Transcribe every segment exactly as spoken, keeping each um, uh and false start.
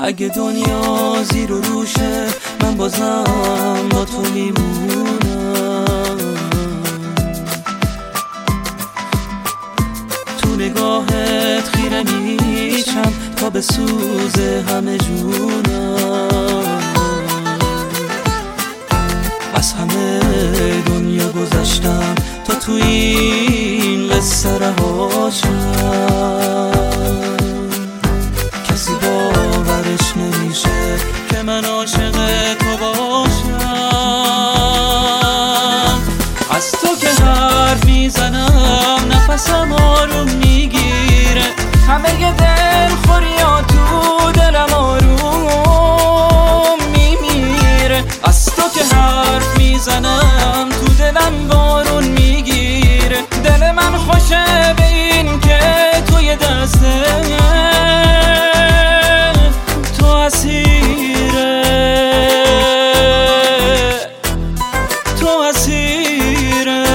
اگه دنیا زیر و روشه من بازم با تو میمونم. تو نگاهت خیره میشم تا به سوز همه جونم. از همه دنیا گذشتم تا تو این قصه رهاشم. کسی باورش نمیشه که من عاشق تو باشم. از تو که حرف میزنم نفسم آروم میگیره. همه ی دل خوریا تو دلم آروم میمیره. از تو که حرف میزنم تو دلم بارون میگیره. دل من خوشه به این که توی دسته تو اسیره، تو اسیره.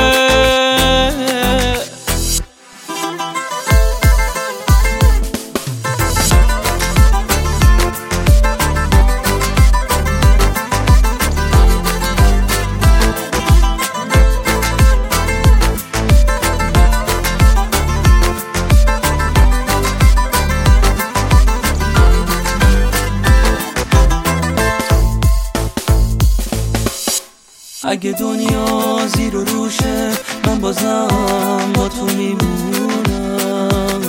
اگه دنیا زیر و روشه من بازم با تو میمونم.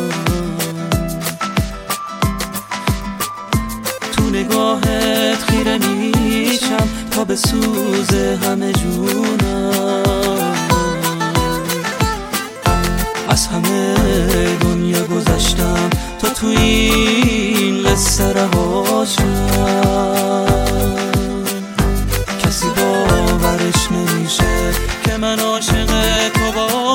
تو نگاهت خیره میشم تا به سوز همه جونم. از همه دنیا گذشتم تا تو این قصه رهاشم. کسی باورش نمیشه که من عاشق تو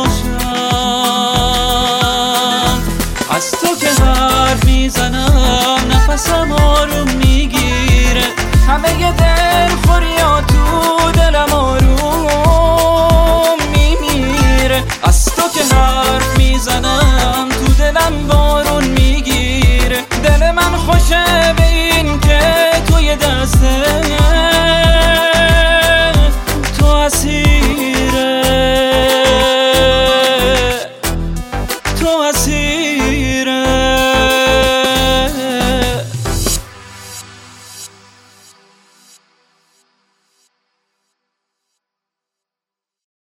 باشم. از تو که حرف میزنم نفسم آروم میگیره. همه ی دل خوریا تو دلم آروم میمیره. از تو که